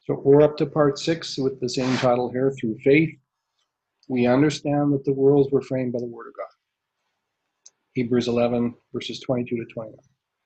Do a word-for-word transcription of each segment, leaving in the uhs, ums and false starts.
So we're up to part six with the same title here. Through faith, we understand that the worlds were framed by the Word of God. Hebrews eleven, verses twenty-two to twenty-nine.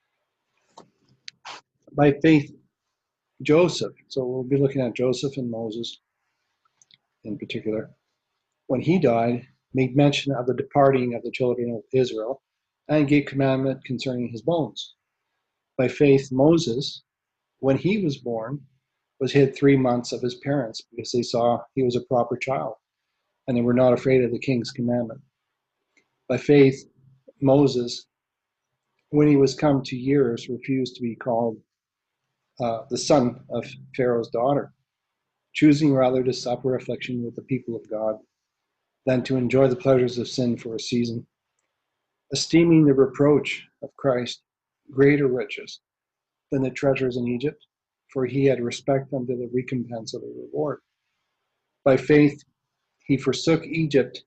By faith, Joseph, so we'll be looking at Joseph and Moses in particular, when he died, made mention of the departing of the children of Israel and gave commandment concerning his bones. By faith, Moses, when he was born, was hid three months of his parents because they saw he was a proper child and they were not afraid of the king's commandment. By faith, Moses, when he was come to years, refused to be called uh, the son of Pharaoh's daughter, choosing rather to suffer affliction with the people of God than to enjoy the pleasures of sin for a season, esteeming the reproach of Christ greater riches than the treasures in Egypt, for he had respect unto the recompense of the reward. By faith he forsook Egypt,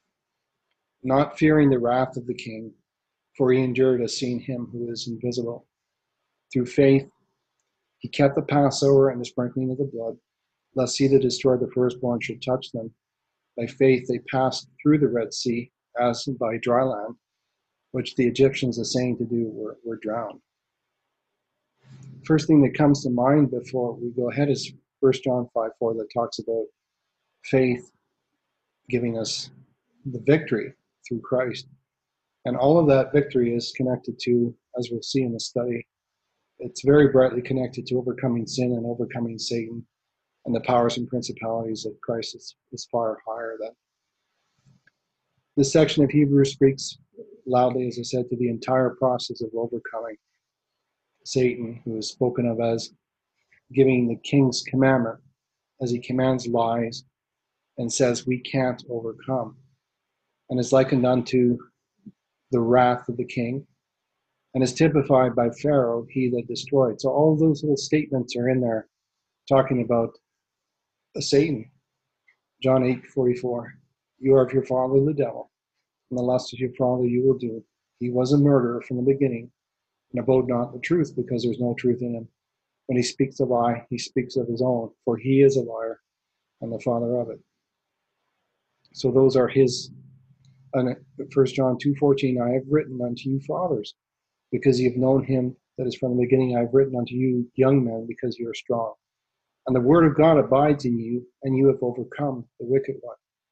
not fearing the wrath of the king, for he endured as seeing him who is invisible. Through faith he kept the Passover and the sprinkling of the blood, lest he that destroyed the firstborn should touch them. By faith they passed through the Red Sea as by dry land, which the Egyptians essaying to do were, were drowned. First thing that comes to mind before we go ahead is First John five four, that talks about faith giving us the victory through Christ. And all of that victory is connected to, as we'll see in the study, it's very brightly connected to overcoming sin and overcoming Satan and the powers and principalities that Christ is, is far higher than. This section of Hebrews speaks loudly, as I said, to the entire process of overcoming Satan, who is spoken of as giving the king's commandment, as he commands lies and says we can't overcome, and is likened unto the wrath of the king, and is typified by Pharaoh, he that destroyed. So all those little statements are in there talking about Satan. John eight forty-four, you are of your father the devil, and the lust of your father you will do. He was a murderer from the beginning, and abode not the truth, because there's no truth in him. When he speaks a lie, he speaks of his own, for he is a liar and the father of it. So those are his. And First John two fourteen, I have written unto you fathers, because you have known him that is from the beginning. I have written unto you young men, because you are strong. And the word of God abides in you, and you have overcome the wicked one.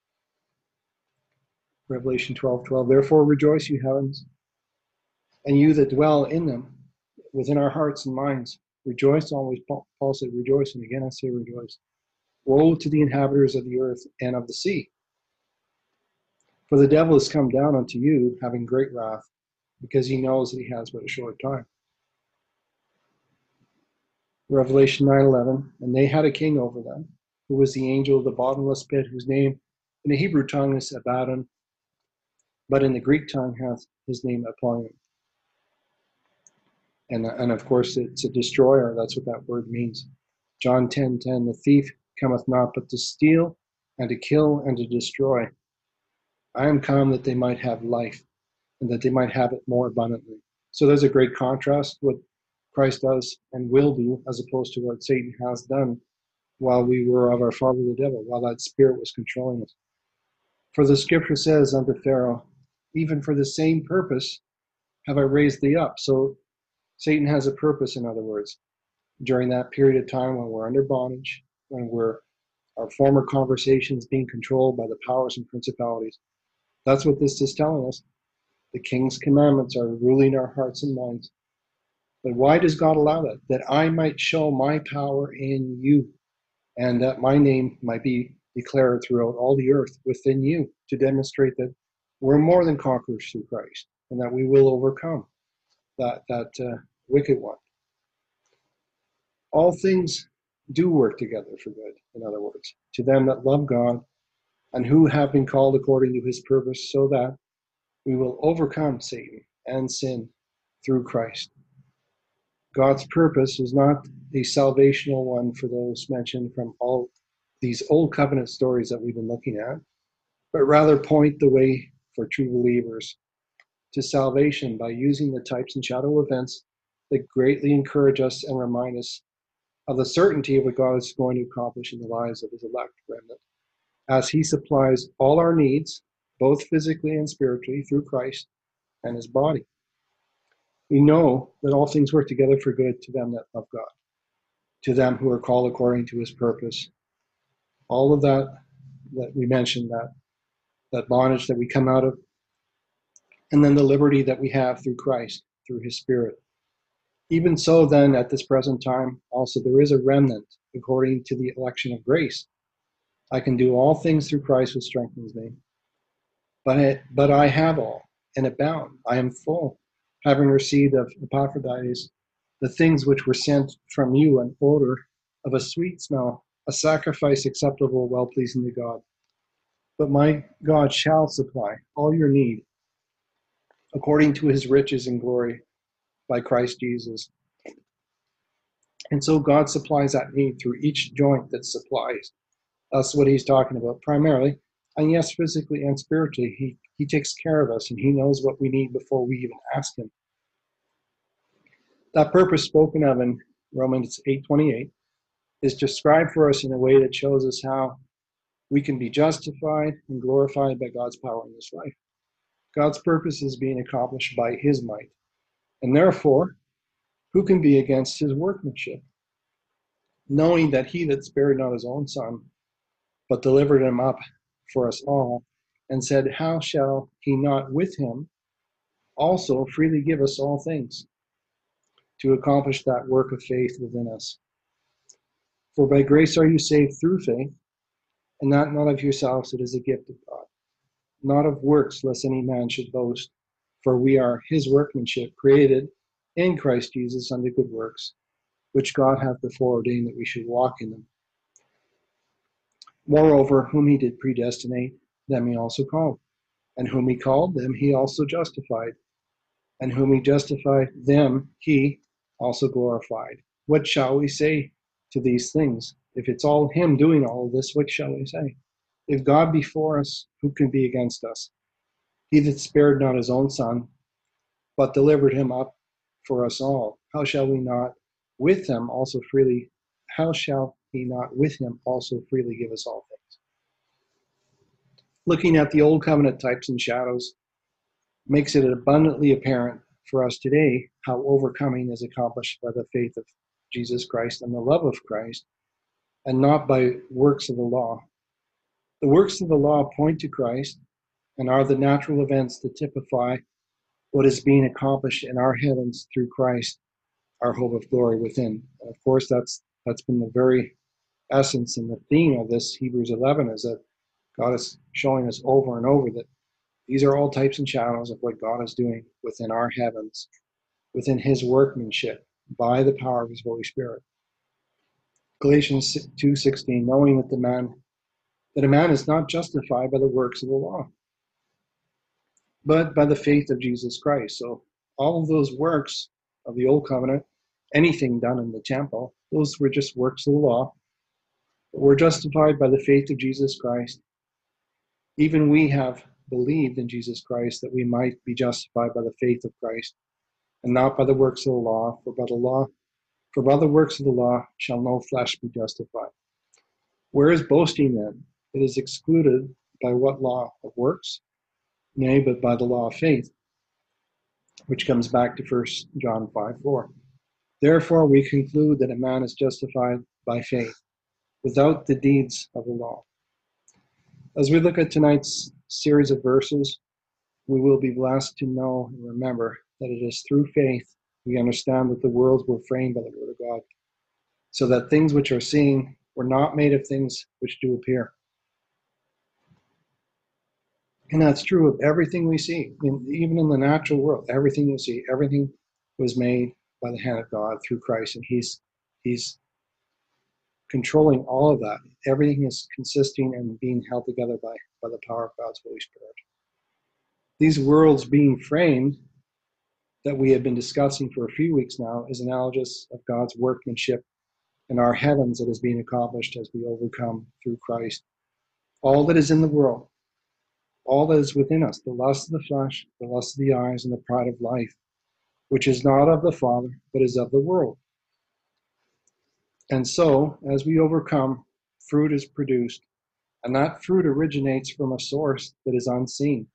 Revelation twelve twelve, therefore rejoice, you heavens, and you that dwell in them, within our hearts and minds. Rejoice always. Paul said rejoice, and again I say rejoice. Woe to the inhabitants of the earth and of the sea. For the devil is come down unto you, having great wrath, because he knows that he has but a short time. Revelation nine eleven, and they had a king over them, who was the angel of the bottomless pit, whose name in the Hebrew tongue is Abaddon, but in the Greek tongue hath his name Apollyon. And, and of course, it's a destroyer. That's what that word means. John ten ten, the thief cometh not but to steal and to kill and to destroy. I am come that they might have life, and that they might have it more abundantly. So there's a great contrast what Christ does and will do, as opposed to what Satan has done while we were of our father the devil, while that spirit was controlling us. For the scripture says unto Pharaoh, even for the same purpose have I raised thee up. So Satan has a purpose, in other words, during that period of time when we're under bondage, when we're our former conversations being controlled by the powers and principalities. That's what this is telling us. The king's commandments are ruling our hearts and minds. But why does God allow that? That I might show my power in you, and that my name might be declared throughout all the earth within you, to demonstrate that we're more than conquerors through Christ, and that we will overcome that, that uh, wicked one. All things do work together for good, in other words, to them that love God, and who have been called according to his purpose, so that we will overcome Satan and sin through Christ. God's purpose is not a salvational one for those mentioned from all these old covenant stories that we've been looking at, but rather point the way for true believers to salvation by using the types and shadow events that greatly encourage us and remind us of the certainty of what God is going to accomplish in the lives of his elect remnant, as he supplies all our needs, both physically and spiritually, through Christ and his body. We know that all things work together for good to them that love God, to them who are called according to his purpose. All of that that we mentioned, that, that bondage that we come out of, and then the liberty that we have through Christ, through his Spirit. Even so, then, at this present time, also there is a remnant according to the election of grace. I can do all things through Christ who strengthens me. But I, but I have all, and abound. I am full, having received of Epaphroditus the things which were sent from you, an odor of a sweet smell, a sacrifice acceptable, well-pleasing to God. But my God shall supply all your need according to his riches and glory by Christ Jesus. And so God supplies that need through each joint that supplies. That's what he's talking about primarily. And yes, physically and spiritually, he, he takes care of us and he knows what we need before we even ask him. That purpose spoken of in Romans eight twenty-eight is described for us in a way that shows us how we can be justified and glorified by God's power in this life. God's purpose is being accomplished by his might. And therefore, who can be against his workmanship? Knowing that he that spared not his own son, but delivered him up for us all, and said, how shall he not with him also freely give us all things, to accomplish that work of faith within us? For by grace are you saved through faith, and that not of yourselves, it is a gift of God, not of works, lest any man should boast. For we are his workmanship, created in Christ Jesus unto good works, which God hath before ordained that we should walk in them. Moreover, whom he did predestinate, them he also called. And whom he called, them he also justified. And whom he justified, them he also glorified. What shall we say to these things? If it's all him doing all of this, what shall we say? If God be for us, who can be against us? He that spared not his own son, but delivered him up for us all, how shall we not with him also freely, how shall he not with him also freely give us all things? Looking at the old covenant types and shadows makes it abundantly apparent for us today how overcoming is accomplished by the faith of Jesus Christ and the love of Christ, and not by works of the law. The works of the law point to Christ and are the natural events that typify what is being accomplished in our heavens through Christ, our hope of glory within. And of course, that's that's been the very essence and the theme of this Hebrews eleven, is that God is showing us over and over that these are all types and shadows of what God is doing within our heavens, within his workmanship, by the power of his Holy Spirit. Galatians two sixteen, knowing that the man that a man is not justified by the works of the law, but by the faith of Jesus Christ. So all of those works of the old covenant, anything done in the temple, those were just works of the law. But we're justified by the faith of Jesus Christ. Even we have believed in Jesus Christ that we might be justified by the faith of Christ, and not by the works of the law, for by the law, for by the works of the law shall no flesh be justified. Where is boasting then? It is excluded by what law of works? Nay, but by the law of faith, which comes back to First John five four. Therefore we conclude that a man is justified by faith, without the deeds of the law. As we look at tonight's series of verses, we will be blessed to know and remember that it is through faith we understand that the worlds were framed by the word of God, so that things which are seen were not made of things which do appear. And that's true of everything we see, in, even in the natural world. Everything you see, everything was made by the hand of God through Christ, and he's he's controlling all of that. Everything is consisting and being held together by, by the power of God's Holy Spirit. These worlds being framed that we have been discussing for a few weeks now is analogous of God's workmanship in our heavens that is being accomplished as we overcome through Christ. All that is in the world, all that is within us, the lust of the flesh, the lust of the eyes, and the pride of life, which is not of the Father, but is of the world. And so, as we overcome, fruit is produced, and that fruit originates from a source that is unseen.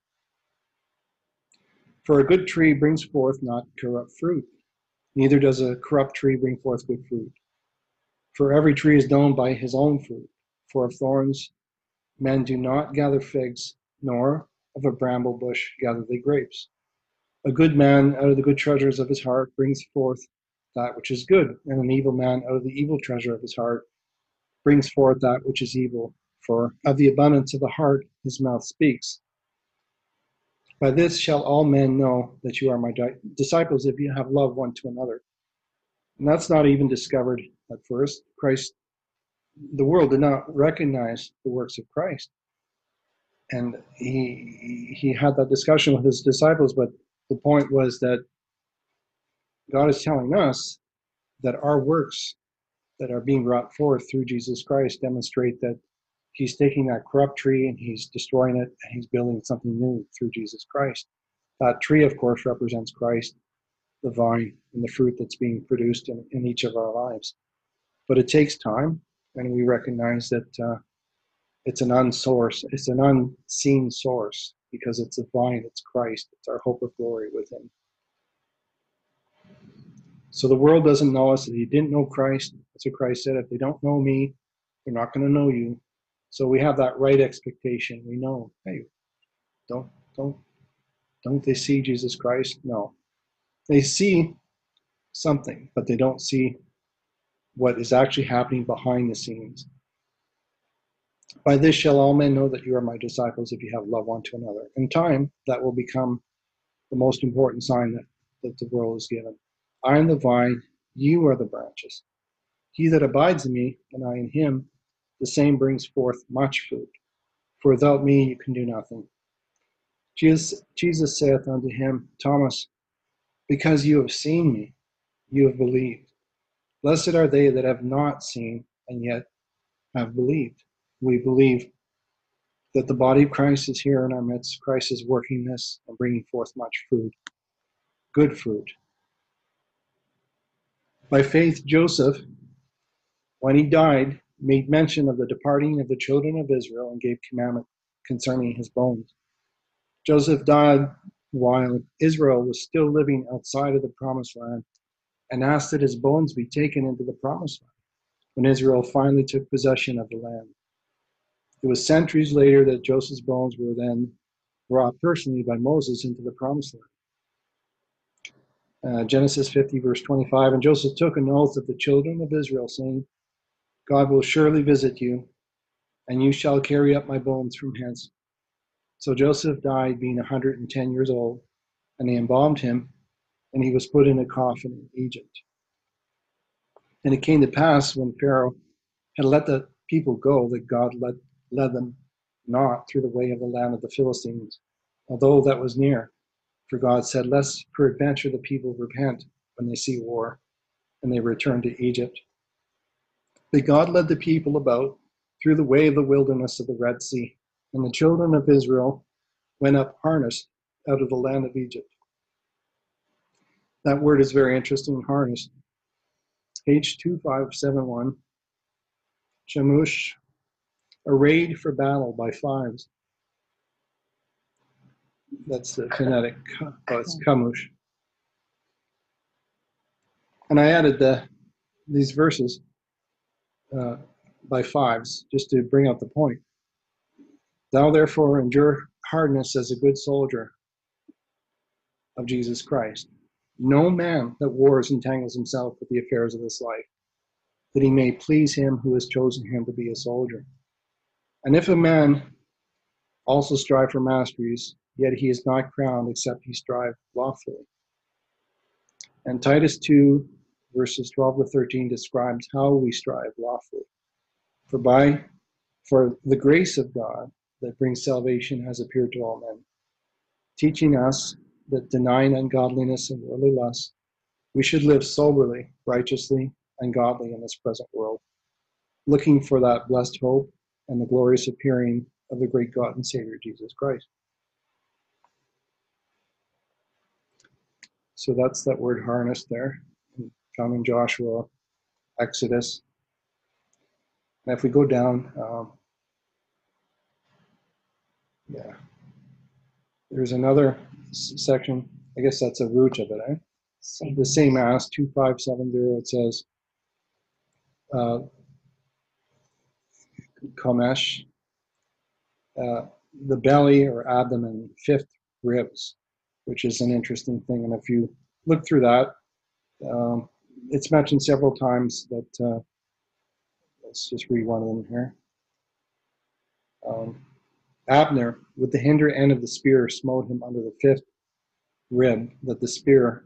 For a good tree brings forth not corrupt fruit, neither does a corrupt tree bring forth good fruit. For every tree is known by his own fruit. For of thorns men do not gather figs, nor of a bramble bush gather they grapes. A good man out of the good treasures of his heart brings forth that which is good, and an evil man out of the evil treasure of his heart brings forth that which is evil. For of the abundance of the heart his mouth speaks. By this shall all men know that you are my di- disciples, if you have love one to another. And that's not even discovered at first. Christ, the world did not recognize the works of Christ. And he he had that discussion with his disciples, but the point was that God is telling us that our works that are being brought forth through Jesus Christ demonstrate that he's taking that corrupt tree and he's destroying it and he's building something new through Jesus Christ. That tree, of course, represents Christ, the vine, and the fruit that's being produced in, in each of our lives. But it takes time, and we recognize that uh, it's an unsource, it's an unseen source because it's a vine, it's Christ, it's our hope of glory with him. So the world doesn't know us. They didn't know Christ. That's what Christ said. If they don't know me, they're not going to know you. So we have that right expectation. We know, hey, don't, don't, don't they see Jesus Christ? No. They see something, but they don't see what is actually happening behind the scenes. By this shall all men know that you are my disciples if you have love one to another. In time, that will become the most important sign that, that the world is given. I am the vine, you are the branches. He that abides in me, and I in him, the same brings forth much fruit. For without me you can do nothing. Jesus, Jesus saith unto him, Thomas, because you have seen me, you have believed. Blessed are they that have not seen, and yet have believed. We believe that the body of Christ is here in our midst. Christ is working this and bringing forth much fruit, good fruit. By faith, Joseph, when he died, made mention of the departing of the children of Israel and gave commandment concerning his bones. Joseph died while Israel was still living outside of the promised land and asked that his bones be taken into the promised land when Israel finally took possession of the land. It was centuries later that Joseph's bones were then brought personally by Moses into the promised land. Uh, Genesis fifty, verse twenty-five, and Joseph took an oath of the children of Israel, saying, God will surely visit you, and you shall carry up my bones from hence. So Joseph died being one hundred ten years old, and they embalmed him, and he was put in a coffin in Egypt. And it came to pass when Pharaoh had let the people go that God led, led them not through the way of the land of the Philistines, although that was near. For God said, lest peradventure the people repent when they see war, and they return to Egypt. But God led the people about through the way of the wilderness of the Red Sea, and the children of Israel went up harnessed out of the land of Egypt. That word is very interesting, harnessed. Page two five seven one, Shamush, arrayed for battle by fives. That's the phonetic, oh, it's kamush. And I added the, these verses uh, by fives just to bring out the point. Thou therefore endure hardness as a good soldier of Jesus Christ. No man that wars entangles himself with the affairs of this life, that he may please him who has chosen him to be a soldier. And if a man also strive for masteries, yet he is not crowned except he strive lawfully. And Titus two, verses twelve to thirteen describes how we strive lawfully. For by for the grace of God that brings salvation has appeared to all men, teaching us that denying ungodliness and worldly lust, we should live soberly, righteously, and godly in this present world, looking for that blessed hope and the glorious appearing of the great God and Savior Jesus Christ. So that's that word harnessed there, found in Joshua, Exodus. And if we go down, um, yeah, there's another s- section. I guess that's a root of it, eh? Same. The same as two five seven zero, it says, uh, Komesh, uh, the belly or abdomen, fifth ribs, which is an interesting thing. And if you look through that, um, it's mentioned several times that, uh, let's just read one of them here. Um, Abner, with the hinder end of the spear, smote him under the fifth rib, that the spear,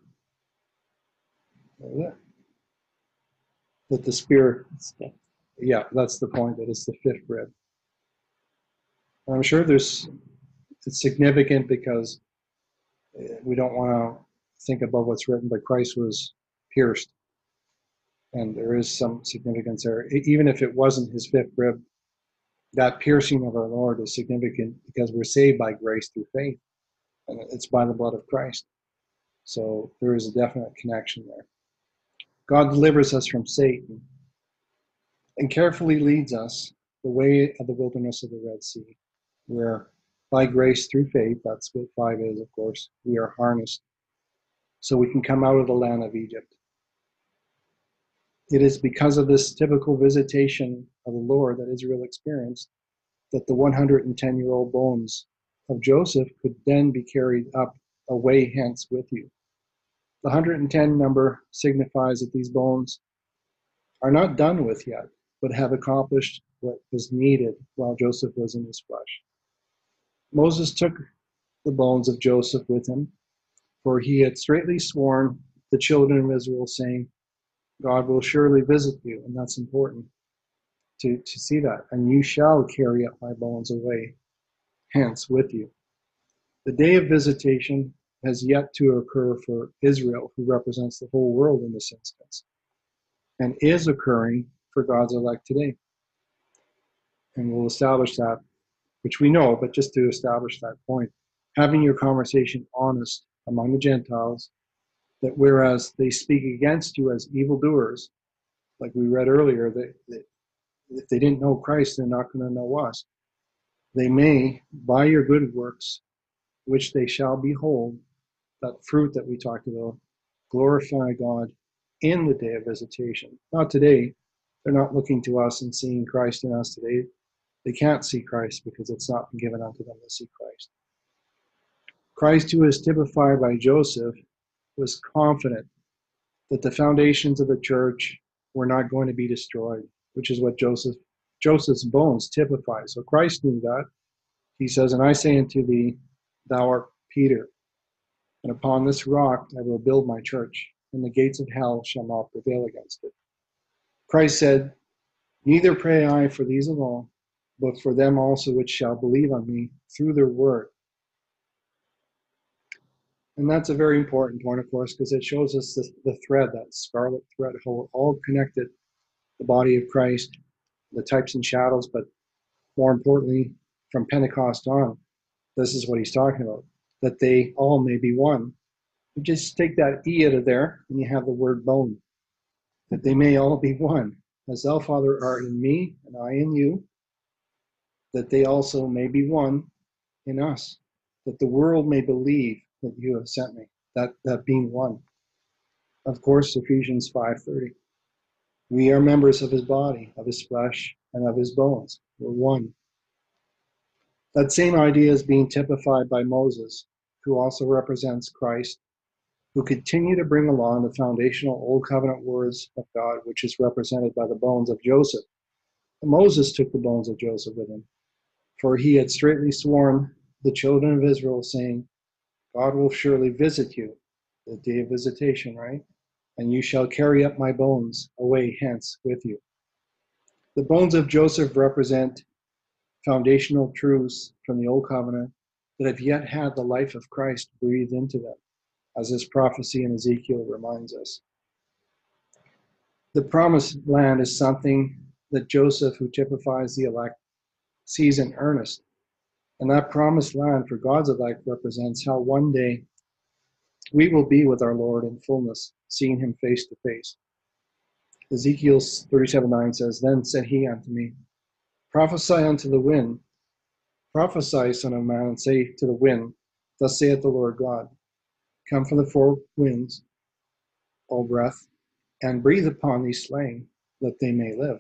that the spear, yeah, that's the point, that it's the fifth rib. And I'm sure there's, it's significant because we don't want to think above what's written, but Christ was pierced. And there is some significance there. Even if it wasn't his fifth rib, that piercing of our Lord is significant because we're saved by grace through faith. And it's by the blood of Christ. So there is a definite connection there. God delivers us from Satan and carefully leads us the way of the wilderness of the Red Sea, where by grace through faith, that's what five is, of course, we are harnessed so we can come out of the land of Egypt. It is because of this typical visitation of the Lord that Israel experienced that the one hundred ten year old bones of Joseph could then be carried up away hence with you. The one hundred ten number signifies that these bones are not done with yet, but have accomplished what was needed while Joseph was in his flesh. Moses took the bones of Joseph with him, for he had straitly sworn the children of Israel, saying, God will surely visit you, and that's important to, to see that. And you shall carry up my bones away hence with you. The day of visitation has yet to occur for Israel, who represents the whole world in this instance, and is occurring for God's elect today. And we'll establish that, which we know, but just to establish that point, having your conversation honest among the Gentiles, that whereas they speak against you as evildoers, like we read earlier, that, that if they didn't know Christ, they're not going to know us. They may, by your good works, which they shall behold, that fruit that we talked about, glorify God in the day of visitation. Not today. They're not looking to us and seeing Christ in us today. They can't see Christ because it's not been given unto them to see Christ. Christ, who is typified by Joseph, was confident that the foundations of the church were not going to be destroyed, which is what Joseph Joseph's bones typify. So Christ knew that. He says, and I say unto thee, thou art Peter, and upon this rock I will build my church, and the gates of hell shall not prevail against it. Christ said, neither pray I for these alone, but for them also which shall believe on me through their word. And that's a very important point, of course, because it shows us the, the thread, that scarlet thread, how we're all connected, the body of Christ, the types and shadows, but more importantly, from Pentecost on, this is what he's talking about, that they all may be one. You just take that E out of there, and you have the word bone, that they may all be one. As thou, Father, art in me, and I in you, that they also may be one in us, that the world may believe that you have sent me, that, that being one. Of course, Ephesians five thirty. We are members of his body, of his flesh, and of his bones. We're one. That same idea is being typified by Moses, who also represents Christ, who continue to bring along the foundational Old Covenant words of God, which is represented by the bones of Joseph. And Moses took the bones of Joseph with him, for he had straitly sworn the children of Israel, saying, God will surely visit you, the day of visitation, right? And you shall carry up my bones away hence with you. The bones of Joseph represent foundational truths from the Old Covenant that have yet had the life of Christ breathed into them, as this prophecy in Ezekiel reminds us. The promised land is something that Joseph, who typifies the elect, sees in earnest. And that promised land for God's elect represents how one day we will be with our Lord in fullness, seeing him face to face. Ezekiel thirty-seven nine says, Then said he unto me, Prophesy unto the wind, prophesy, son of man, and say to the wind, Thus saith the Lord God, Come from the four winds, O breath, and breathe upon these slain, that they may live.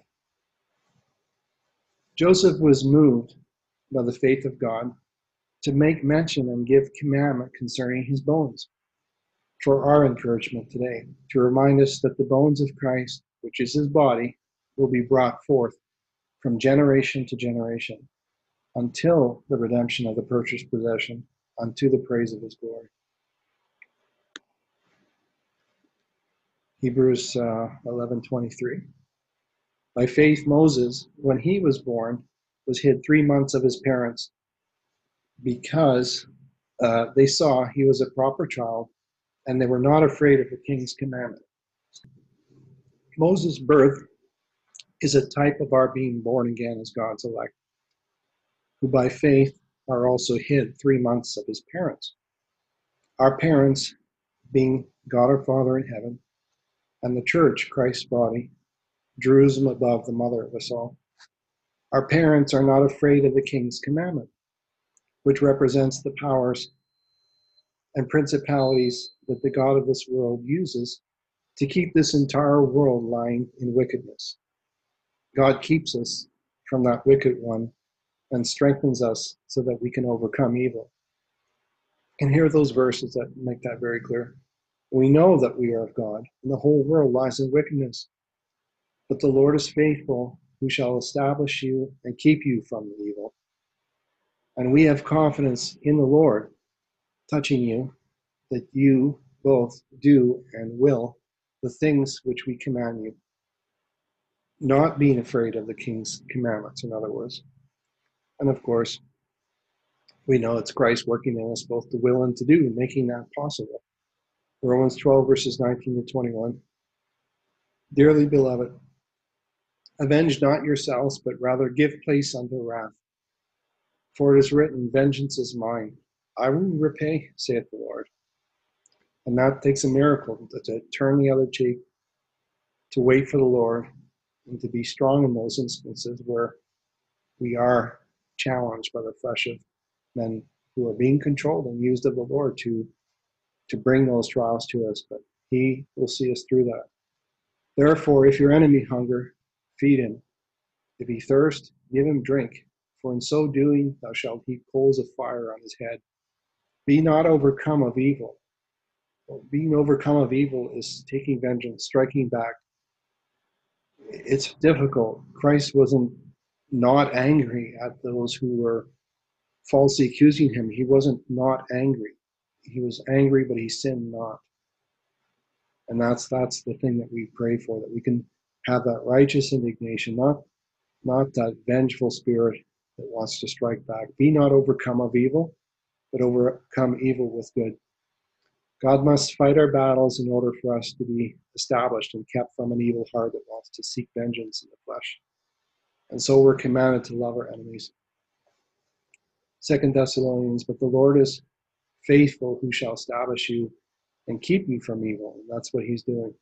Joseph was moved by the faith of God to make mention and give commandment concerning his bones for our encouragement today, to remind us that the bones of Christ, which is his body, will be brought forth from generation to generation until the redemption of the purchased possession, unto the praise of his glory. Hebrews uh, eleven twenty-three. By faith, Moses, when he was born, was hid three months of his parents because uh, they saw he was a proper child and they were not afraid of the king's commandment. Moses' birth is a type of our being born again as God's elect, who by faith are also hid three months of his parents. Our parents being God our Father in heaven, and the church, Christ's body, Jerusalem above, the mother of us all. Our parents are not afraid of the king's commandment, which represents the powers and principalities that the God of this world uses to keep this entire world lying in wickedness. God keeps us from that wicked one and strengthens us so that we can overcome evil. And here are those verses that make that very clear. We know that we are of God, and the whole world lies in wickedness. But the Lord is faithful, who shall establish you and keep you from the evil. And we have confidence in the Lord, touching you, that you both do and will the things which we command you, not being afraid of the king's commandments, in other words. And of course, we know it's Christ working in us both to will and to do, making that possible. Romans twelve, verses nineteen to twenty-one. Dearly beloved, avenge not yourselves, but rather give place unto wrath. For it is written, Vengeance is mine, I will repay, saith the Lord. And that takes a miracle, to, to turn the other cheek, to wait for the Lord, and to be strong in those instances where we are challenged by the flesh of men who are being controlled and used of the Lord to, to bring those trials to us. But he will see us through that. Therefore, if your enemy hunger, feed him. If he thirst, give him drink. For in so doing, thou shalt heap coals of fire on his head. Be not overcome of evil. Well, being overcome of evil is taking vengeance, striking back. It's difficult. Christ wasn't not angry at those who were falsely accusing him. He wasn't not angry. He was angry, but he sinned not. And that's that's the thing that we pray for, that we can have that righteous indignation, not not that vengeful spirit that wants to strike back. Be not overcome of evil, but overcome evil with good. God must fight our battles in order for us to be established and kept from an evil heart that wants to seek vengeance in the flesh. And so we're commanded to love our enemies. Second Thessalonians, but the Lord is faithful, who shall establish you and keep you from evil. And that's what he's doing.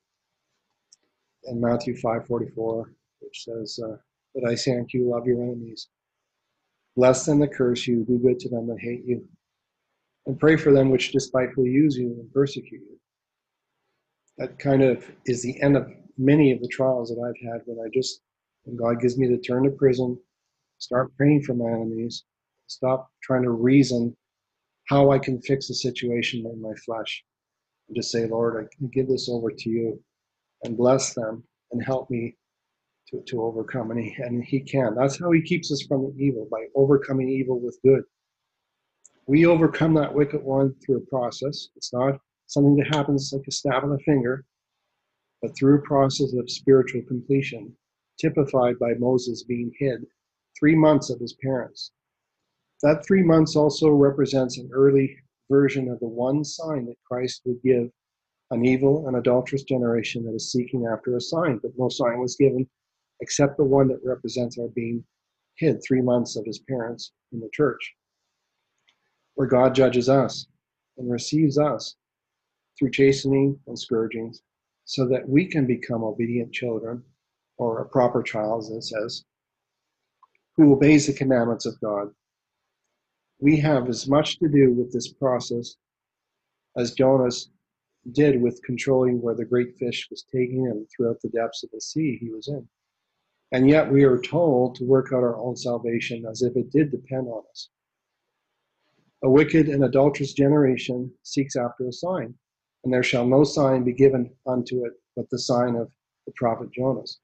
And Matthew five forty-four, which says, uh, But I say unto you, love your enemies. Bless them that curse you, do good to them that hate you, and pray for them which despitefully use you and persecute you. That kind of is the end of many of the trials that I've had, when I just, when God gives me to turn to prison, start praying for my enemies, stop trying to reason how I can fix the situation in my flesh, and just say, Lord, I give this over to you, and bless them and help me to, to overcome. And he, and he can. That's how he keeps us from the evil, by overcoming evil with good. We overcome that wicked one through a process. It's not something that happens like a stab on the finger, but through a process of spiritual completion, typified by Moses being hid three months of his parents. That three months also represents an early version of the one sign that Christ would give an evil and adulterous generation that is seeking after a sign, but no sign was given except the one that represents our being hid three months of his parents in the church, where God judges us and receives us through chastening and scourgings, so that we can become obedient children, or a proper child, as it says, who obeys the commandments of God. We have as much to do with this process as Jonas did with controlling where the great fish was taking him throughout the depths of the sea he was in. And yet we are told to work out our own salvation as if it did depend on us. A wicked and adulterous generation seeks after a sign, and there shall no sign be given unto it but the sign of the prophet Jonas.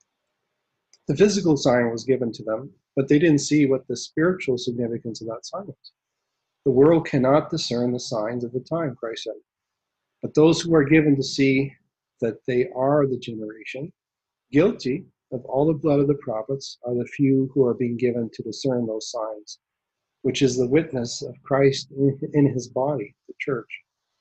The physical sign was given to them, but they didn't see what the spiritual significance of that sign was. The world cannot discern the signs of the time, Christ said. But those who are given to see that they are the generation, guilty of all the blood of the prophets, are the few who are being given to discern those signs, which is the witness of Christ in his body, the church.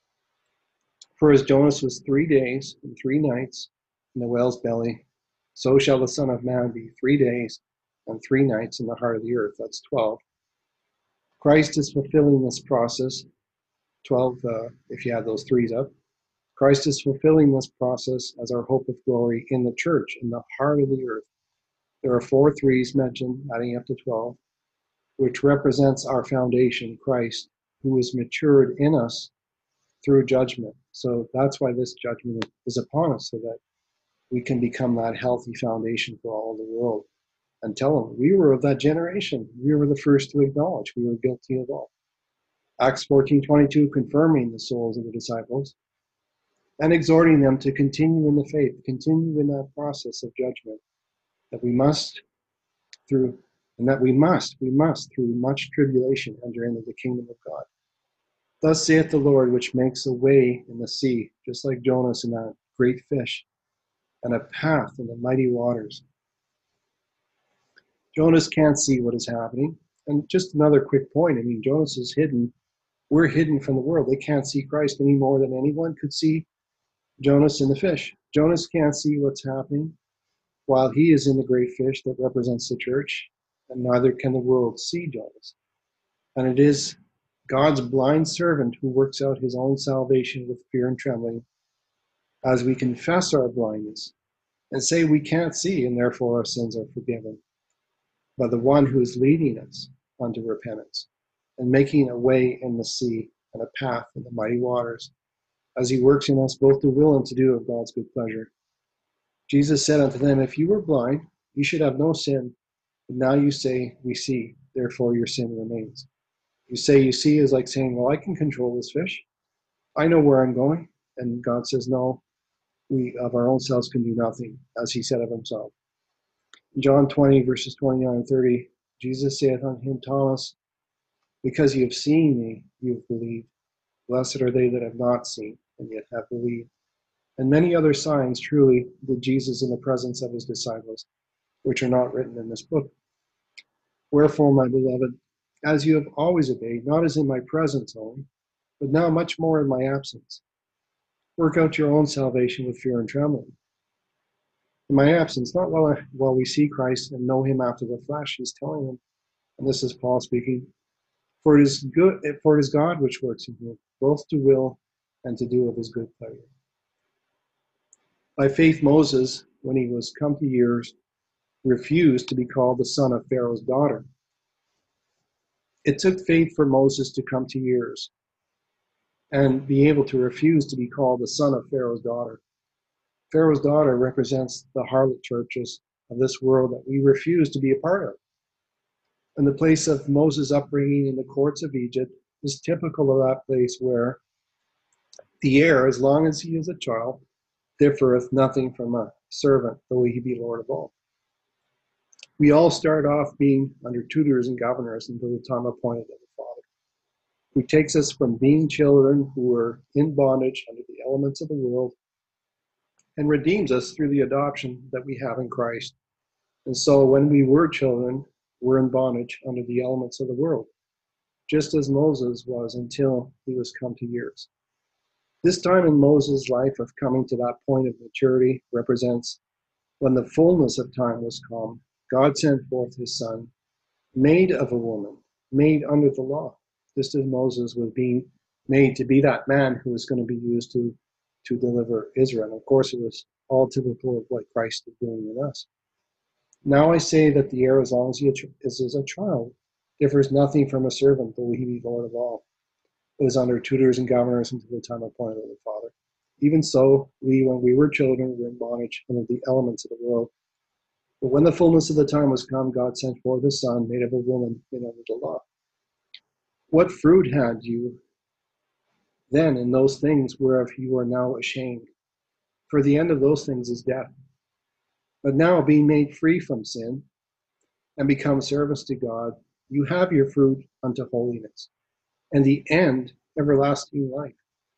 For as Jonas was three days and three nights in the whale's belly, so shall the Son of Man be three days and three nights in the heart of the earth. That's twelve. Christ is fulfilling this process. twelve, uh, if you add those threes up. Christ is fulfilling this process as our hope of glory in the church, in the heart of the earth. There are four threes mentioned, adding up to twelve, which represents our foundation, Christ, who is matured in us through judgment. So that's why this judgment is upon us, so that we can become that healthy foundation for all the world and tell them we were of that generation. We were the first to acknowledge we were guilty of all. Acts fourteen twenty-two, confirming the souls of the disciples and exhorting them to continue in the faith, continue in that process of judgment, that we must through, and that we must, we must through much tribulation enter into the kingdom of God. Thus saith the Lord, which makes a way in the sea, just like Jonas in that great fish, and a path in the mighty waters. Jonas can't see what is happening. And just another quick point, I mean, Jonas is hidden. We're hidden from the world. They can't see Christ any more than anyone could see Jonas in the fish. Jonas can't see what's happening while he is in the great fish that represents the church, and neither can the world see Jonas. And it is God's blind servant who works out his own salvation with fear and trembling as we confess our blindness and say we can't see, and therefore our sins are forgiven, by the one who is leading us unto repentance and making a way in the sea and a path in the mighty waters, as he works in us both to will and to do of God's good pleasure. Jesus said unto them, if you were blind, you should have no sin, but now you say, we see, therefore your sin remains. You say you see is like saying, well, I can control this fish. I know where I'm going. And God says, no, we of our own selves can do nothing, as he said of himself. In John twenty, verses twenty-nine and thirty, Jesus saith unto him, Thomas, because you have seen me, you have believed. Blessed are they that have not seen, and yet have believed. And many other signs truly did Jesus in the presence of his disciples, which are not written in this book. Wherefore, my beloved, as you have always obeyed, not as in my presence only, but now much more in my absence, work out your own salvation with fear and trembling. In my absence, not while, I, while we see Christ and know him after the flesh, he's telling them, and this is Paul speaking, for it is good, for it is God which works in you, both to will and to do of his good pleasure. By faith, Moses, when he was come to years, refused to be called the son of Pharaoh's daughter. It took faith for Moses to come to years and be able to refuse to be called the son of Pharaoh's daughter. Pharaoh's daughter represents the harlot churches of this world that we refuse to be a part of. And the place of Moses' upbringing in the courts of Egypt is typical of that place where the heir, as long as he is a child, differeth nothing from a servant, though he be Lord of all. We all start off being under tutors and governors until the time appointed of the Father, who takes us from being children who were in bondage under the elements of the world and redeems us through the adoption that we have in Christ. And so when we were children, we're in bondage under the elements of the world, just as Moses was until he was come to years. This time in Moses' life of coming to that point of maturity represents when the fullness of time was come, God sent forth his son, made of a woman, made under the law, just as Moses was being made to be that man who was going to be used to, to deliver Israel. And of course, it was all typical of what Christ is doing in us. Now I say that the heir, as long as he is, is a child, differs nothing from a servant, though he be Lord of all. It is under tutors and governors until the time appointed of the Father. Even so, we, when we were children, were in bondage under the elements of the world. But when the fullness of the time was come, God sent forth his Son, made of a woman, made under the law. What fruit had you then in those things whereof you are now ashamed? For the end of those things is death. But now, being made free from sin and become servants to God, you have your fruit unto holiness, and the end, everlasting life.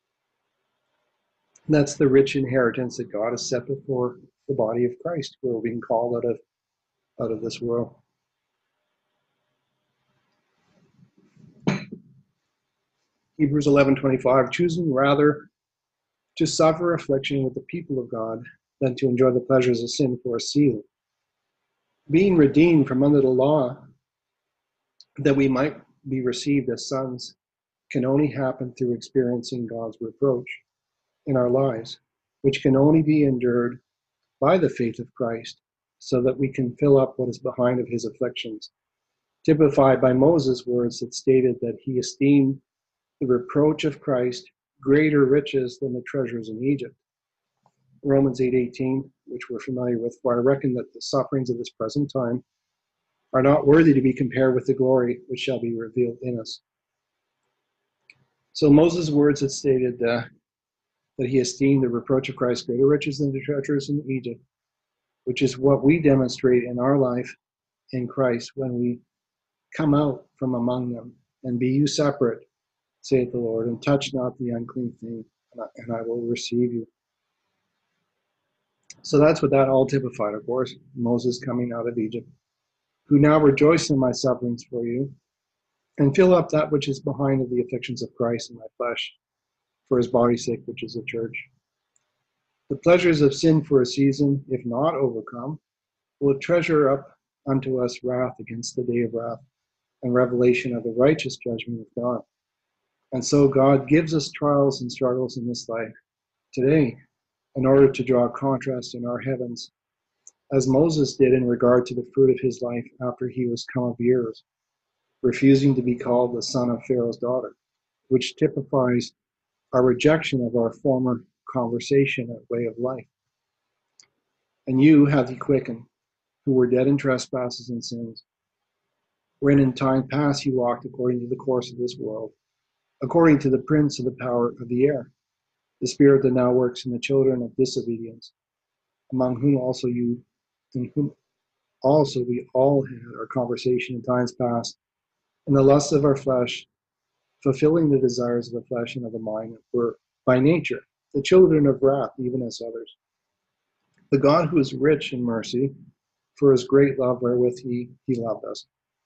And that's the rich inheritance that God has set before the body of Christ, who are being called out of, out of this world. Hebrews eleven twenty-five, choosing rather to suffer affliction with the people of God than to enjoy the pleasures of sin for a season, being redeemed from under the law, that we might be received as sons, can only happen through experiencing God's reproach in our lives, which can only be endured by the faith of Christ, so that we can fill up what is behind of his afflictions, typified by Moses' words that stated that he esteemed the reproach of Christ greater riches than the treasures in Egypt. Romans eight eighteen, which we're familiar with, for I reckon that the sufferings of this present time are not worthy to be compared with the glory which shall be revealed in us. So Moses' words had stated uh, that he esteemed the reproach of Christ greater riches than the treasures in Egypt, which is what we demonstrate in our life in Christ when we come out from among them. And be you separate, saith the Lord, and touch not the unclean thing, and I, and I will receive you. So that's what that all typified, of course, Moses coming out of Egypt, who now rejoice in my sufferings for you, and fill up that which is behind of the afflictions of Christ in my flesh, for his body's sake, which is the church. The pleasures of sin for a season, if not overcome, will treasure up unto us wrath against the day of wrath and revelation of the righteous judgment of God. And so God gives us trials and struggles in this life today in order to draw a contrast in our heavens, as Moses did in regard to the fruit of his life after he was come of years, refusing to be called the son of Pharaoh's daughter, which typifies our rejection of our former conversation and way of life. And you have he quickened, who were dead in trespasses and sins, wherein in time past you walked according to the course of this world, according to the prince of the power of the air, the spirit that now works in the children of disobedience, among whom also you, in whom also we all had our conversation in times past, in the lusts of our flesh, fulfilling the desires of the flesh and of the mind, were by nature the children of wrath, even as others. The God who is rich in mercy, for his great love wherewith he, he loved us.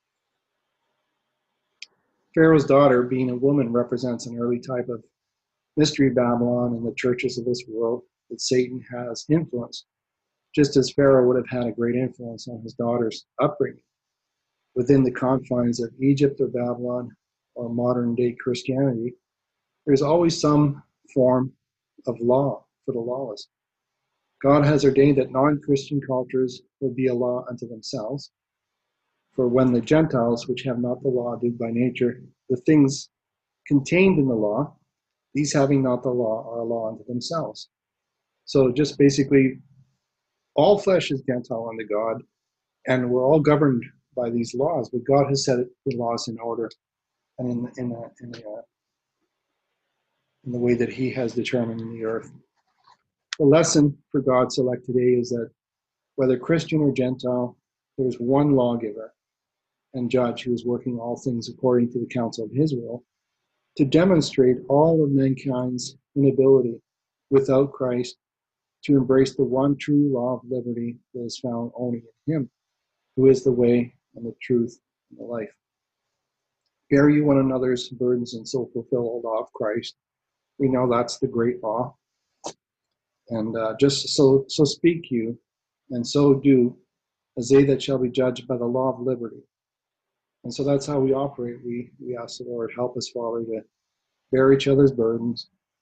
Pharaoh's daughter, being a woman, represents an early type of mystery Babylon and the churches of this world that Satan has influenced, just as Pharaoh would have had a great influence on his daughter's upbringing. Within the confines of Egypt or Babylon or modern-day Christianity, there's always some form of law for the lawless. God has ordained that non-Christian cultures would be a law unto themselves. For when the Gentiles, which have not the law, do by nature the things contained in the law, these having not the law are a law unto themselves. So just basically, all flesh is Gentile unto God, and we're all governed by these laws, but God has set the laws in order and in, in, a, in, a, in the way that he has determined in the earth. The lesson for God's select today is that whether Christian or Gentile, there's one lawgiver and judge who is working all things according to the counsel of his will, to demonstrate all of mankind's inability without Christ to embrace the one true law of liberty that is found only in him, who is the way and the truth and the life. Bear you one another's burdens and so fulfill the law of Christ. We know that's the great law. And uh, just so so speak you, and so do, as they that shall be judged by the law of liberty. And so that's how we operate. We we ask the Lord, help us, Father, to bear each other's burdens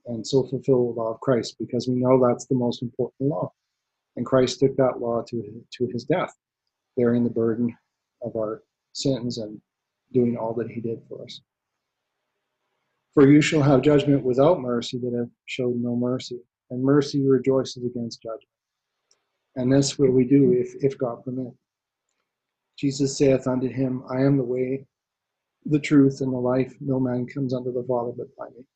and so fulfill the law of Christ, because we know that's the most important law. And Christ took that law to, to his death, bearing the burden of our sins and doing all that he did for us. For you shall have judgment without mercy that have showed no mercy, and mercy rejoices against judgment. And this will we do if, if God permit. Jesus saith unto him, I am the way, the truth, and the life. No man comes unto the Father but by me.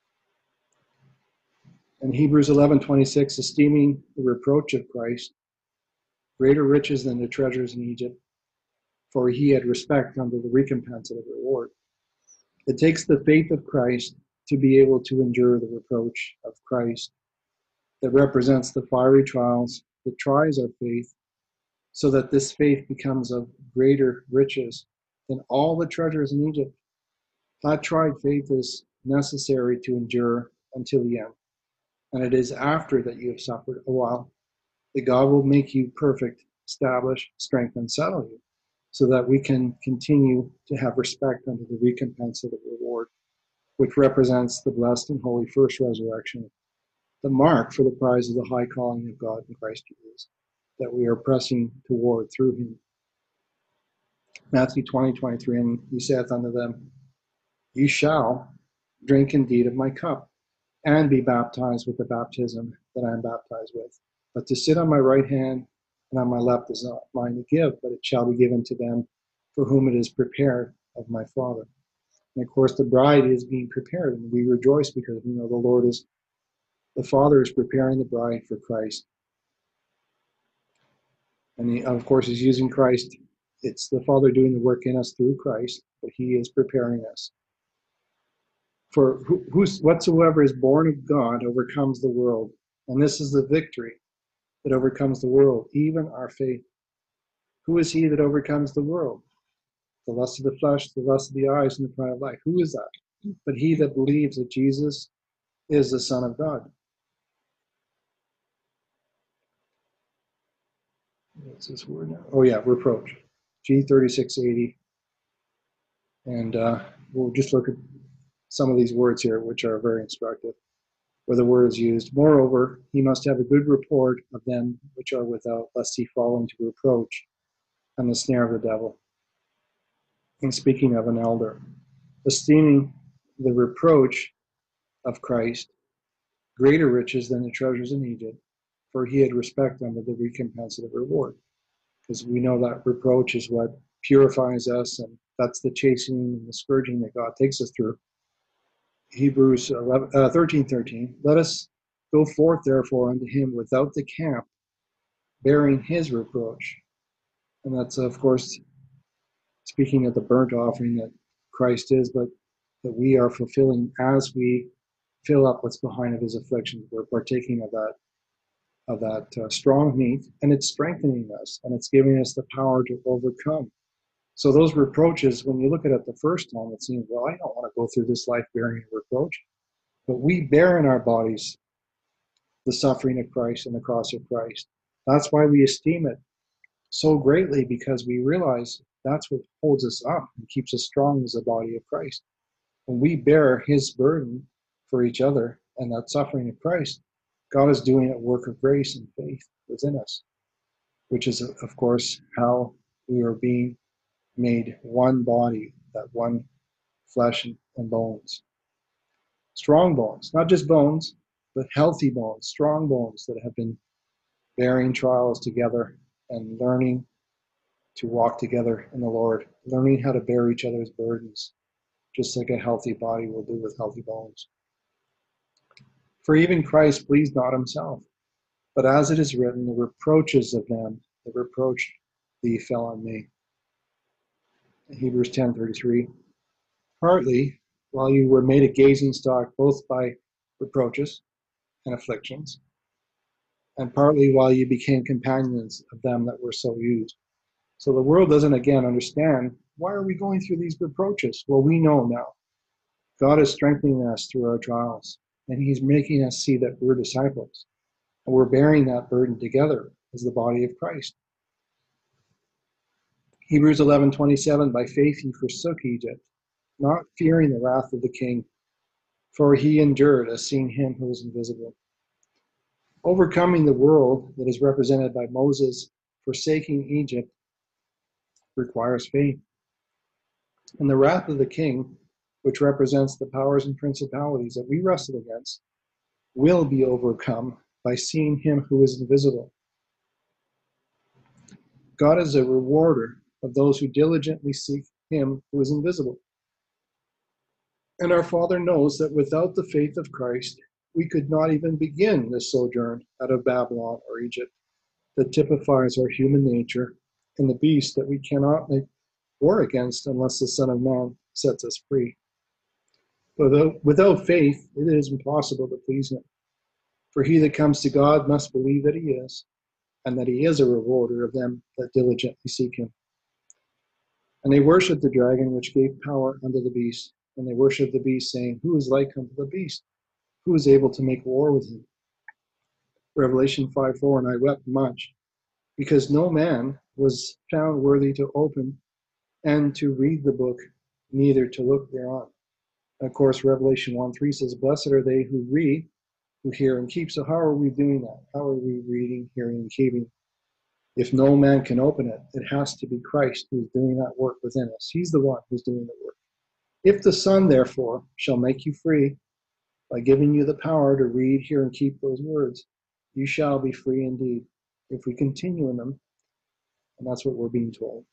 And Hebrews eleven twenty-six, esteeming the reproach of Christ greater riches than the treasures in Egypt, for he had respect unto the recompense of the reward. It takes the faith of Christ to be able to endure the reproach of Christ that represents the fiery trials that tries our faith, so that this faith becomes of greater riches than all the treasures in Egypt. That tried faith is necessary to endure until the end. And it is after that you have suffered a while that God will make you perfect, establish, strengthen, settle you, so that we can continue to have respect unto the recompense of the reward, which represents the blessed and holy first resurrection, the mark for the prize of the high calling of God in Christ Jesus, that we are pressing toward through him. Matthew twenty, twenty-three, and he saith unto them, Ye shall drink indeed of my cup, and be baptized with the baptism that I am baptized with. But to sit on my right hand and on my left is not mine to give, but it shall be given to them for whom it is prepared of my Father. And of course, the bride is being prepared, and we rejoice because we know the Lord is, the Father is preparing the bride for Christ. And he, of course, is using Christ. It's the Father doing the work in us through Christ, but he is preparing us. For who, who's, whatsoever is born of God overcomes the world. And this is the victory that overcomes the world, even our faith. Who is he that overcomes the world? The lust of the flesh, the lust of the eyes, and the pride of life. Who is that? But he that believes that Jesus is the Son of God. What's this word now? Oh yeah, reproach. G thirty-six eighty. And uh, we'll just look at some of these words here, which are very instructive, where the word is used. Moreover, he must have a good report of them which are without, lest he fall into reproach and the snare of the devil. And speaking of an elder, esteeming the reproach of Christ greater riches than the treasures in Egypt, for he had respect unto the recompense of the reward. Because we know that reproach is what purifies us, and that's the chastening and the scourging that God takes us through. Hebrews eleven, uh, thirteen thirteen, let us go forth therefore unto him without the camp, bearing his reproach. And that's, of course, speaking of the burnt offering that Christ is, but that we are fulfilling as we fill up what's behind of his afflictions. We're partaking of that of that uh, strong meat, and it's strengthening us, and it's giving us the power to overcome. So those reproaches, when you look at it the first time, it seems, well, I don't want to go through this life bearing a reproach. But we bear in our bodies the suffering of Christ and the cross of Christ. That's why we esteem it so greatly, because we realize that's what holds us up and keeps us strong as the body of Christ. When we bear his burden for each other and that suffering of Christ, God is doing a work of grace and faith within us, which is, of course, how we are being made one body, that one flesh and bones. Strong bones, not just bones, but healthy bones, strong bones that have been bearing trials together and learning to walk together in the Lord, learning how to bear each other's burdens, just like a healthy body will do with healthy bones. For even Christ pleased not himself, but as it is written, the reproaches of them that reproached thee fell on me. Hebrews ten thirty-three. Partly, while you were made a gazing stock both by reproaches and afflictions, and partly while you became companions of them that were so used. So the world doesn't, again, understand, why are we going through these reproaches? Well, we know now. God is strengthening us through our trials, and he's making us see that we're disciples, and we're bearing that burden together as the body of Christ. Hebrews eleven twenty-seven, by faith he forsook Egypt, not fearing the wrath of the king, for he endured as seeing him who is invisible. Overcoming the world that is represented by Moses forsaking Egypt requires faith. And the wrath of the king, which represents the powers and principalities that we wrestle against, will be overcome by seeing him who is invisible. God is a rewarder of those who diligently seek him who is invisible. And our Father knows that without the faith of Christ, we could not even begin this sojourn out of Babylon or Egypt that typifies our human nature and the beast that we cannot make war against unless the Son of Man sets us free. Without, without faith, it is impossible to please him. For he that comes to God must believe that he is, and that he is a rewarder of them that diligently seek him. And they worshiped the dragon, which gave power unto the beast. And they worshiped the beast, saying, Who is like unto the beast? Who is able to make war with him? Revelation five four, and I wept much, because no man was found worthy to open and to read the book, neither to look thereon. And of course, Revelation one three says, Blessed are they who read, who hear and keep. So how are we doing that? How are we reading, hearing, and keeping? If no man can open it, it has to be Christ who's doing that work within us. He's the one who's doing the work. If the Son, therefore, shall make you free by giving you the power to read, hear, and keep those words, you shall be free indeed, if we continue in them. And that's what we're being told.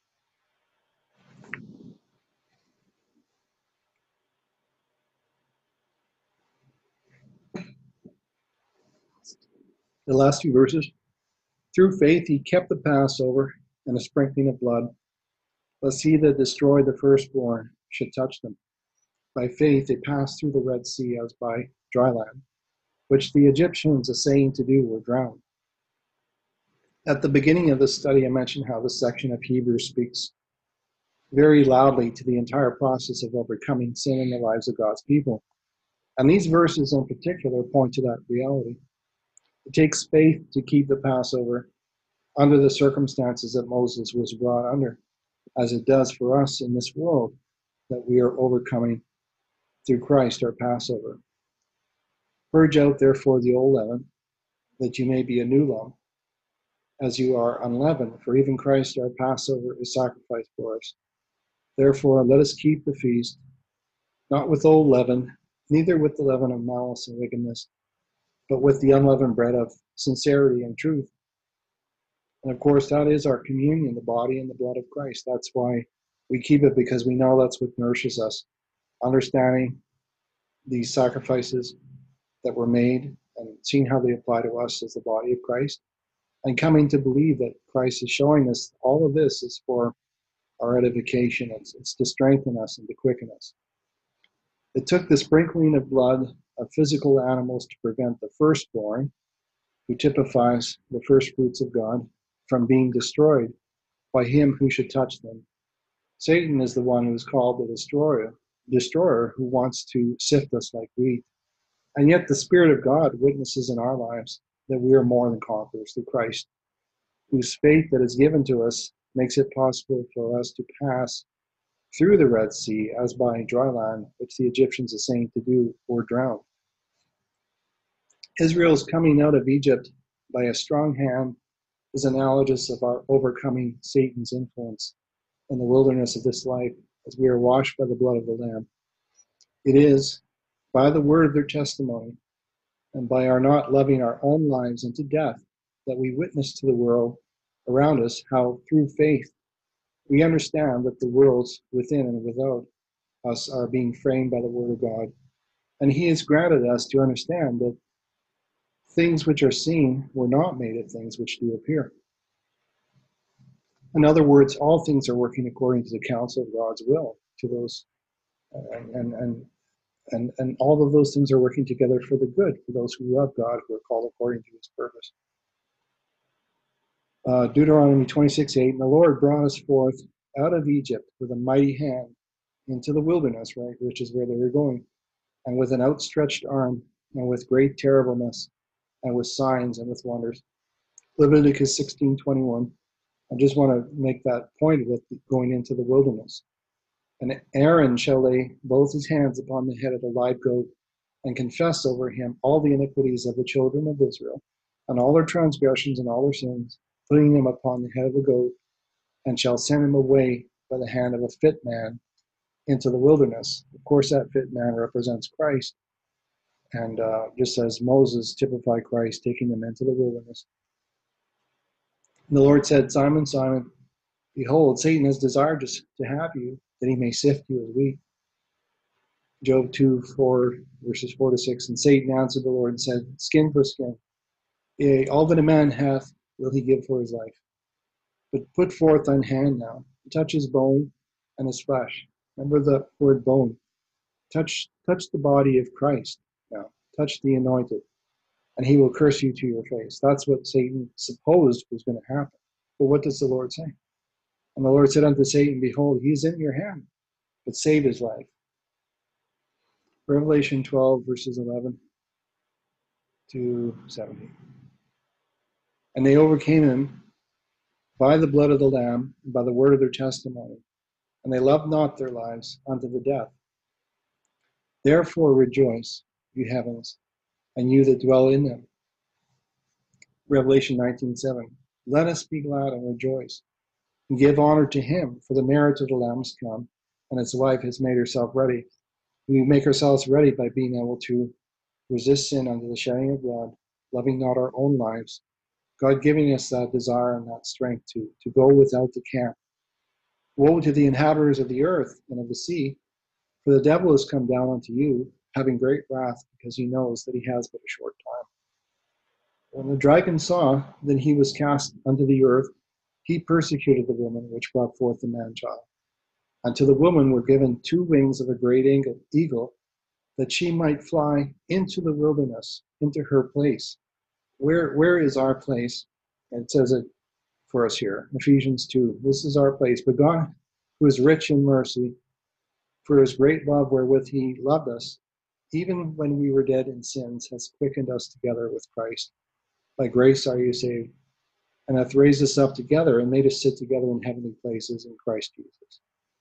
The last few verses. Through faith he kept the Passover and a sprinkling of blood, lest he that destroyed the firstborn should touch them. By faith they passed through the Red Sea as by dry land, which the Egyptians, essaying to do, were drowned. At the beginning of this study, I mentioned how this section of Hebrews speaks very loudly to the entire process of overcoming sin in the lives of God's people. And these verses in particular point to that reality. It takes faith to keep the Passover under the circumstances that Moses was brought under, as it does for us in this world that we are overcoming through Christ, our Passover. Purge out, therefore, the old leaven, that you may be a new lump, as you are unleavened, for even Christ, our Passover, is sacrificed for us. Therefore, let us keep the feast, not with old leaven, neither with the leaven of malice and wickedness, but with the unleavened bread of sincerity and truth. And of course, that is our communion, the body and the blood of Christ. That's why we keep it, because we know that's what nourishes us. Understanding these sacrifices that were made and seeing how they apply to us as the body of Christ, and coming to believe that Christ is showing us all of this is for our edification. It's, it's to strengthen us and to quicken us. It took the sprinkling of blood of physical animals to prevent the firstborn, who typifies the first fruits of God, from being destroyed by him who should touch them. Satan is the one who is called the destroyer, destroyer who wants to sift us like wheat. And yet the Spirit of God witnesses in our lives that we are more than conquerors through Christ, whose faith that is given to us makes it possible for us to pass through the Red Sea as by dry land, which the Egyptians are saying to do, or drown. Israel's coming out of Egypt by a strong hand is analogous of our overcoming Satan's influence in the wilderness of this life as we are washed by the blood of the Lamb. It is by the word of their testimony and by our not loving our own lives unto death that we witness to the world around us how through faith we understand that the worlds within and without us are being framed by the word of God. And he has granted us to understand that things which are seen were not made of things which do appear. In other words, all things are working according to the counsel of God's will to those, and and and and, and all of those things are working together for the good, for those who love God, who are called according to his purpose. Uh, Deuteronomy twenty-six eight, and the Lord brought us forth out of Egypt with a mighty hand into the wilderness, right, which is where they were going, and with an outstretched arm, and with great terribleness, and with signs and with wonders. Leviticus sixteen twenty-one. I just want to make that point of it going into the wilderness. And Aaron shall lay both his hands upon the head of the live goat, and confess over him all the iniquities of the children of Israel, and all their transgressions and all their sins, putting them upon the head of the goat, and shall send him away by the hand of a fit man into the wilderness. Of course, that fit man represents Christ, and uh, just as Moses typified Christ, taking them into the wilderness. And the Lord said, Simon, Simon, behold, Satan has desired to, to have you, that he may sift you as wheat. Job two, four, verses four to six. And Satan answered the Lord and said, skin for skin. Yea, all that a man hath will he give for his life. But put forth thine hand now, and touch his bone and his flesh. Remember the word bone. Touch, touch the body of Christ now. Touch the anointed, and he will curse you to your face. That's what Satan supposed was going to happen. But what does the Lord say? And the Lord said unto Satan, behold, he is in your hand, but save his life. Revelation twelve, verses eleven to seventeen. And they overcame him by the blood of the Lamb, and by the word of their testimony, and they loved not their lives unto the death. Therefore rejoice, you heavens, and you that dwell in them. Revelation nineteen, seven. Let us be glad and rejoice, and give honor to him, for the marriage of the Lamb is come, and his wife has made herself ready. We make ourselves ready by being able to resist sin under the shedding of blood, loving not our own lives, God giving us that desire and that strength to, to go without the camp. Woe to the inhabitants of the earth and of the sea, for the devil has come down unto you, having great wrath, because he knows that he has but a short time. When the dragon saw that he was cast unto the earth, he persecuted the woman which brought forth the man-child. And to the woman were given two wings of a great eagle, that she might fly into the wilderness, into her place. Where, where is our place? And it says it for us here, Ephesians two. This is our place. But God, who is rich in mercy, for his great love wherewith he loved us, even when we were dead in sins, has quickened us together with Christ. By grace are you saved, and hath raised us up together and made us sit together in heavenly places in Christ Jesus.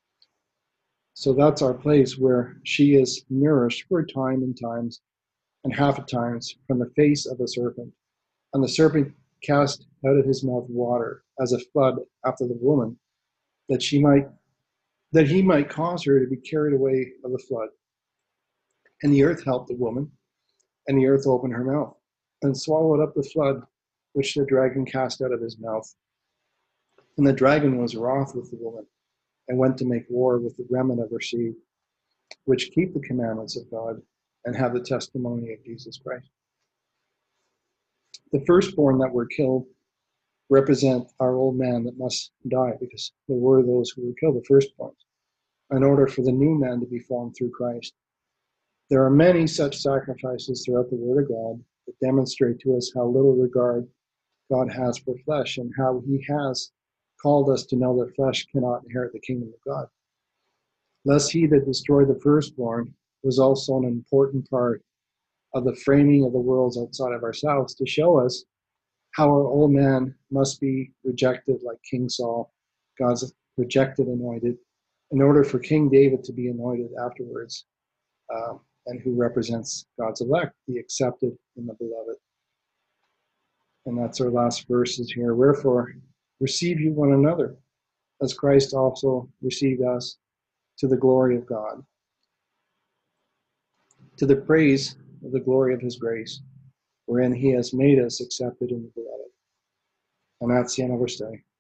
So that's our place where she is nourished for a time and times and half a times from the face of the serpent. And the serpent cast out of his mouth water as a flood after the woman, that she might, that he might cause her to be carried away of the flood. And the earth helped the woman, and the earth opened her mouth, and swallowed up the flood which the dragon cast out of his mouth. And the dragon was wroth with the woman, and went to make war with the remnant of her seed, which keep the commandments of God, and have the testimony of Jesus Christ. The firstborn that were killed represent our old man that must die, because there were those who were killed, the firstborns, in order for the new man to be formed through Christ. There are many such sacrifices throughout the Word of God that demonstrate to us how little regard God has for flesh, and how he has called us to know that flesh cannot inherit the kingdom of God. Lest he that destroyed the firstborn was also an important part of the framing of the worlds outside of ourselves, to show us how our old man must be rejected like King Saul, God's rejected anointed, in order for King David to be anointed afterwards, um, and who represents God's elect, the accepted in the beloved. And that's our last verses here. Wherefore, receive you one another, as Christ also received us, to the glory of God, to the praise of the glory of his grace, wherein he has made us accepted in the beloved. And that's the end of our study.